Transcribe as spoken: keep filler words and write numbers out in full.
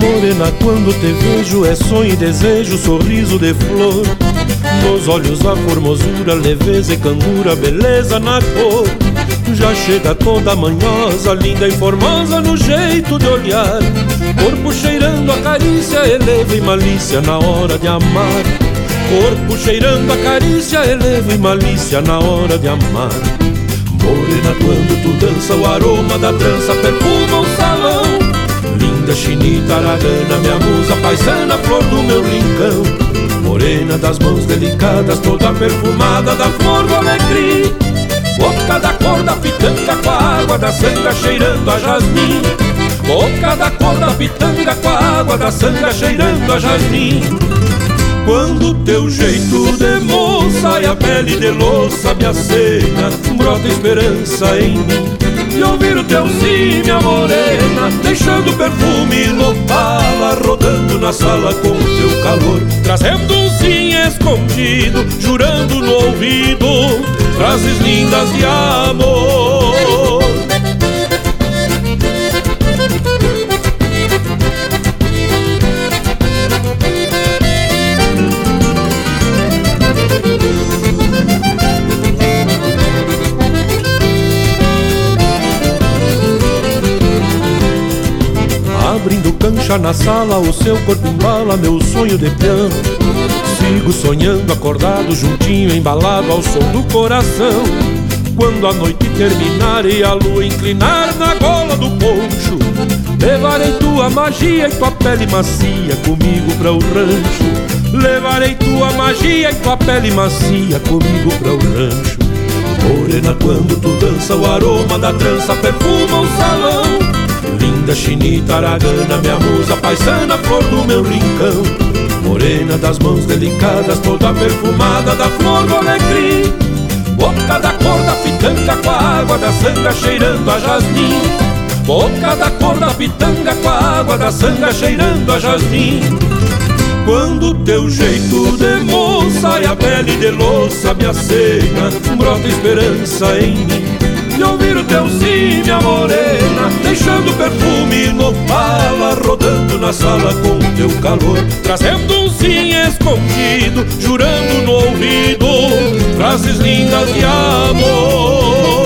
Morena, quando te vejo é sonho e desejo, sorriso de flor. Nos olhos a formosura, leveza e candura, beleza na cor. Já chega toda manhosa, linda e formosa no jeito de olhar. Corpo cheirando a carícia, elevo e malícia na hora de amar. Corpo cheirando a carícia, elevo e malícia na hora de amar. Morena, quando tu dança, o aroma da trança perfuma o salão. Linda chinita aragana, minha musa paisana, flor do meu rincão. Morena das mãos delicadas, toda perfumada da flor do alecrim. Boca da cor da pitanga com a água da sanga cheirando a jasmim. Boca da cor da pitanga com a água da sanga cheirando a jasmim. Quando teu jeito de moça e a pele de louça me acena, brota esperança em mim de ouvir o teu sim, minha morena, deixando perfume no pala, rodando na sala com o teu calor, trazendo um sim escondido, jurando no ouvido frases lindas de amor. Abrindo cancha na sala, o seu corpo embala meu sonho de piano. Sigo sonhando acordado, juntinho, embalado ao som do coração. Quando a noite terminar e a lua inclinar na gola do poncho, levarei tua magia e tua pele macia comigo pra o rancho. Levarei tua magia e tua pele macia comigo pra o rancho. Morena, quando tu dança, o aroma da trança perfuma o salão. Linda chinita aragana, minha musa paisana, flor do meu rincão. Morena das mãos delicadas, toda perfumada da flor do alecrim. Boca da cor da pitanga com a água da sanga cheirando a jasmim. Boca da cor da pitanga com a água da sanga cheirando a jasmim. Quando teu jeito de moça e a pele de louça me acena, brota esperança em mim de ouvir o teu sim, minha morena, deixando perfume no pala, rodando na sala com o teu calor, trazendo um sim escondido, jurando no ouvido frases lindas de amor.